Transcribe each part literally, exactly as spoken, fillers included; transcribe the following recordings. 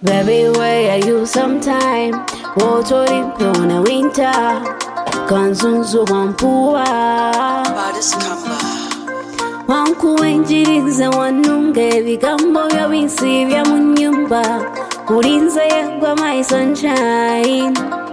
Baby, where are you sometime? Water in the winter. Kanzunzu wampua Baddest Kamba wankuwenjiriza wanunge bigambo bya binsi bya munyumba ulinze yagwa my sunshine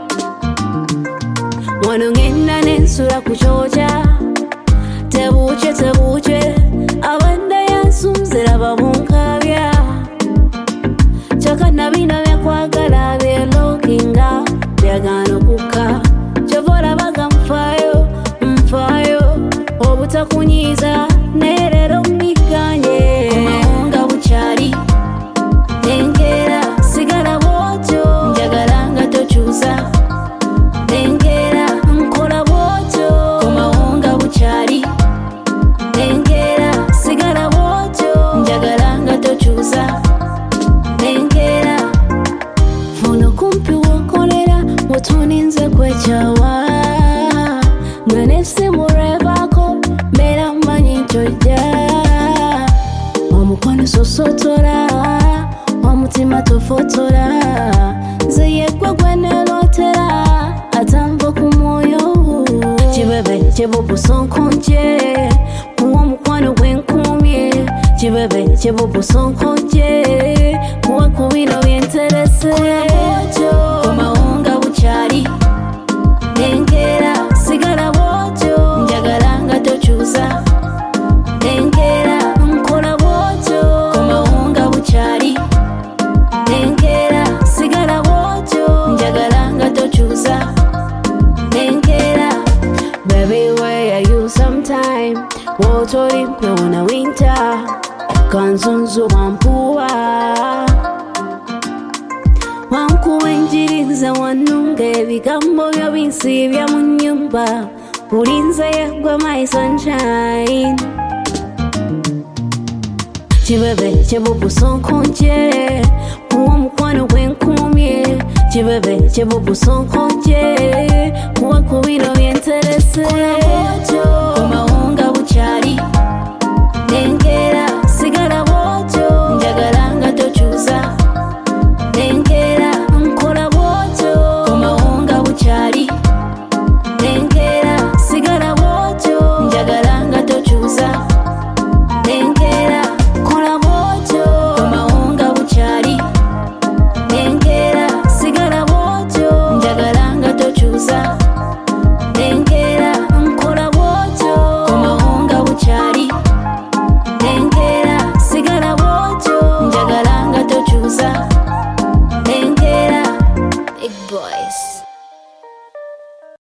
wanongenda nensula kuchocha tebuche tebuche abanda yansumzira bamunkabya chaka nabina byakwagala byelokinga byagano kuka chovora baga mfayo mfayo obutakunyiza nerero miganye kumahunga buchari nengera sigara boto njagaranga tochuza nengera nkola boto kumahunga buchari nengera sigara boto njagaranga tochuza nengera funo kumpi wokolera wotuninze kwechawa mwenese murebako mera manyi choja omukwano sosotora omutima tofotora zeyekwa gwenelotera atamva ku mwoyo kibebe kibubu sonkonje kuwa mukwano gwenkumye kibebe kibubu sonkonje kuwa kubino byenterese kumahunga buchari nengera sigara boto njagaranga tochuza nengera nkola boto kumahunga buchari nengera sigara boto njagaranga tochuza nengera baby where are you sometime wotori mpona winter kanzunzu wampua wankuwenjiriza wanunge bigambo bya binsi bya munyumba ulinze yagwa my sunshine kibebe kibubu sonkonje kuwa mukwano gwenkumye kibebe kibubu sonkonje kuwa kubino byenterese kumahunga buchari nengera sigara boto njagaranga tochuza nengera nkola boto kumahunga buchari nengera sigara boto njagaranga tochuza nengera kola boto kumahunga buchari nengera sigara boto njagaranga tochuza nengera nkola boto kumahunga buchari nengera sigara boto njagaranga tochuza nengera big boys.